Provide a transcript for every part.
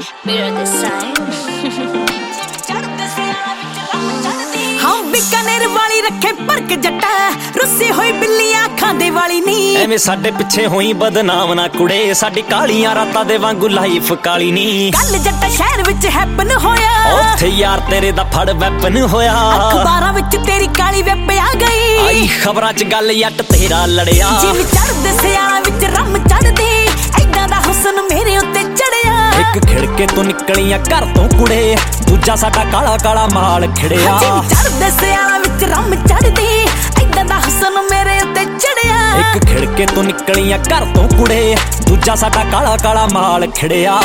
Mirror the sign. हाँ बीकानेर वाली रखे परक जट्टा रुस्सी होई बिल्लियां खांदे वाली नी ਐਵੇਂ ਸਾਡੇ ਪਿੱਛੇ ਹੋਈ ਬਦਨਾਮ ਨਾ ਕੁੜੇ ਸਾਡੀ ਕਾਲੀਆਂ ਰਾਤਾਂ ਦੇ ਵਾਂਗੂ ਲਾਈਫ ਕਾਲੀ ਨੀ ਗੱਲ ਜੱਟਾ ਸ਼ਹਿਰ ਵਿੱਚ ਹੈਪਨ ਹੋਇਆ ਉੱਥੇ ਯਾਰ ਤੇਰੇ ਦਾ ਫੜ ਵੈਪਨ ਹੋਇਆ ਅਖਬਾਰਾਂ ਵਿੱਚ ਤੇਰੀ ਕਾਲੀ ਵੈਪ ਆ ਗਈ ਆਈ ਖਬਰਾਂ 'ਚ ਗੱਲ ਜੱਟ ਤੇਰਾ ਲੜਿਆ ਜਿਵੇਂ ਚੜ੍ਹਦੇ ਸਿਆਲਾਂ ਵਿੱਚ ਰੰਮ ਚੜ੍ਹਦੀ ਐਦਾਂ ਦਾ ਹੁਸਨ ਮੇਰੇ ਉੱਤੇ ਚੜਿਆ ਇੱਕ ਖਿੜਕੇ ਤੋਂ ਨਿਕਲੀਆਂ ਘਰ ਤੋਂ ਕੁੜੇ ਦੂਜਾ ਸਾਡਾ ਕਾਲਾ ਕਾਲਾ ਮਾਲ ਖਿੜਿਆ ਜਿਵੇਂ ਚੜ੍ਹਦੇ ਸਿਆਲਾਂ ਵਿੱਚ ਰੰਮ ਚੜ੍ਹਦੀ ਐਦਾਂ ਦਾ ਹੁਸਨ ਮੇਰੇ ਉੱਤੇ ਚੜਿਆ ਇੱਕ ਖਿੜਕੇ ਤੋਂ ਨਿਕਲੀਆਂ ਘਰ ਤੋਂ ਕੁੜੇ ਦੂਜਾ ਸਾਡਾ ਕਾਲਾ ਕਾਲਾ ਮਾਲ ਖਿੜਿਆ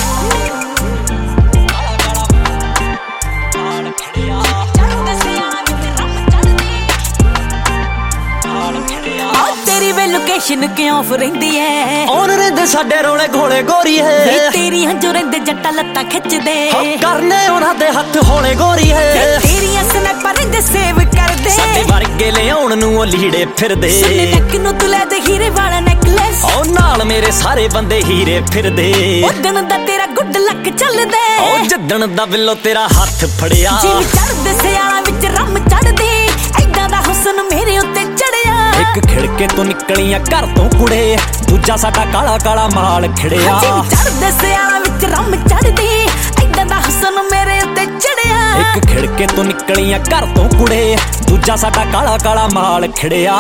ਤੇਰੀ ਵੇ ਲੋਕੇਸ਼ਨ ਕਿਉਂ ਆਫ ਰਹਿੰਦੀ ਐ ਔਰ ਰਹਿੰਦੇ ਸਾਡੇ ਰੋਲੇ ਘੋਲੇ ਗੋਰੀ ਹੈ ਵੇ ਤੇਰੀ ਹੰਝੂ ਰਹਿੰਦੇ ਜੱਟਾ ਲੱਤਾਂ ਖਿੱਚਦੇ ਕਰਨੇ ਉਹਨਾਂ ਦੇ ਹੱਥ ਹੌਲੇ ਗੋਰੀ ਹੈ ਤੇਰੀਆਂ ਸਨੈਪਰ ਰਹਿੰਦੇ ਸੇਵ ਕਰਦੇ ਸਾਡੇ ਵਰਗੇ ਲਿਆਉਣ ਨੂੰ ਉਹ ਲੀੜੇ ਫਿਰਦੇ ਸੁਣੇ ਨੱਕ ਨੂੰ ਤੂੰ ਲੈ ਦੇ ਹੀਰੇ ਵਾਲਾ ਨੈਕਲੈਸ ਉਹ ਨਾਲ ਮੇਰੇ ਸਾਰੇ ਬੰਦੇ ਹੀਰੇ ਫਿਰਦੇ ਉਦਣ ਦਾ ਤੇਰਾ ਗੁੱਡ ਲੱਕ ਚੱਲਦਾ ਉਹ ਜੱਦਣ ਦਾ ਬਿੱਲੋ ਤੇਰਾ ਹੱਥ ਫੜਿਆ ਜਿਵੇਂ ਚੜ੍ਹਦੇ ਸਿਆਲਾਂ ਵਿੱਚ ਰੰਮ ਚੜ੍ਹਦੀ ਐਦਾਂ ਦਾ ਹੁਸਨ ਮੇਰੇ ਉੱਤੇ ਚੜਿਆ ਇੱਕ ਖਿੜਕੇ ਤੋਂ ਨਿਕਲੀਆਂ ਘਰ ਤੋਂ ਕੁੜੇ ਦੂਜਾ ਸਾਡਾ ਕਾਲਾ ਕਾਲਾ ਮਾਲ ਖਿੜਿਆ ਜਿਵੇਂ ਚੜ੍ਹਦੇ ਸਿਆਲਾਂ ਵਿੱਚ ਰੰਮ ਚੜ੍ਹਦੀ ਐਦਾਂ ਦਾ ਹੁਸਨ ਮੇਰੇ ਉੱਤੇ ਚੜਿਆ ਇੱਕ ਖਿੜਕੇ ਤੋਂ ਨਿਕਲੀਆਂ ਘਰ ਤੋਂ ਕੁੜੇ ਦੂਜਾ ਸਾਡਾ ਕਾਲਾ ਕਾਲਾ ਮਾਲ ਖਿੜਿਆ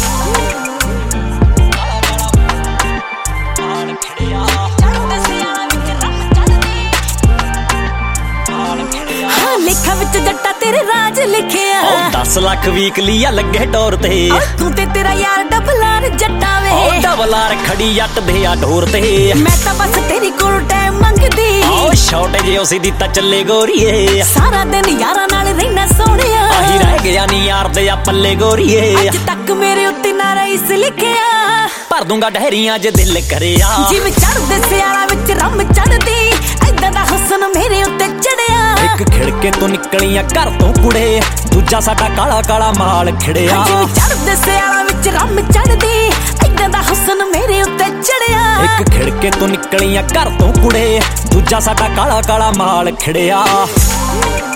ਲਿਖਾਂ ਵਿੱਚ ਜੱਟਾ ਤੇਰੇ ਰਾਜ ਲਿਖਿਆ ਉਹ 10 ਲੱਖ ਵੀਕਲੀ ਆ ਲੱਗੇ ਟੌਰ ਤੇ ਤੂੰ ਤੇ ਤੇਰਾ ਯਾਰ ਡਬਲਾਰ ਜੱਟਾ ਵੇ ਉਹ ਡਬਲਾਰ ਖੜੀ ਜੱਟ ਦੇ ਆ ਢੋਰ ਤੇ ਮੈਂ ਤਾਂ ਬਸ ਤੇਰੀ ਕੋਲ ਟਾਈਮ ਮੰਗਦੀ ਉਹ ਛੋਟੇ ਜਿਹੇ ਉਸੇ ਦੀ ਤਾਂ ਚੱਲੇ ਗੋਰੀਏ ਸਾਰਾ ਦਿਨ ਯਾਰਾਂ ਨਾਲ ਰਹਿਣਾ ਸੋਹਣਿਆ ਆਹੀ ਰਹਿ ਗਿਆ ਨੀ ਯਾਰ ਦੇ ਆ ਪੱਲੇ ਗੋਰੀਏ ਅੱਜ ਤੱਕ ਮੇਰੇ ਉੱਤੇ ਨਾ ਰਈਸ ਲਿਖਿਆ ਭਰ ਦੂੰਗਾ ਡਹਿਰੀਆਂ ਜੇ ਦਿਲ ਕਰਿਆ ਜਿਵੇਂ ਚੜ੍ਹਦੇ ਸਿਆਲਾਂ ਵਿੱਚ ਰੰਮ ਚੜ੍ਹਦੀ ਐਦਾਂ ਦਾ ਹੁਸਨ ਮੇਰੇ ਉੱਤੇ ਚੜਿਆ ਇੱਕ ਖਿੜਕੇ ਤੋਂ ਨਿਕਲੀਆਂ ਘਰ ਤੋਂ ਕੁੜੇ ਦੂਜਾ ਸਾਡਾ ਕਾਲਾ ਕਾਲਾ ਮਾਲ ਖਿੜਿਆ ਜਿਵੇਂ ਚੜ੍ਹਦੇ ਸਿਆਲਾਂ ਵਿੱਚ ਰੰਮ ਚੜ੍ਹਦੀ ਐਦਾਂ ਦਾ ਹੁਸਨ ਮੇਰੇ ਉੱਤੇ ਚੜਿਆ ਇੱਕ ਖਿੜਕੇ ਤੋਂ ਨਿਕਲੀਆਂ ਘਰ ਤੋਂ ਕੁੜੇ ਦੂਜਾ ਸਾਡਾ ਕਾਲਾ ਕਾਲਾ ਮਾਲ ਖਿੜਿਆ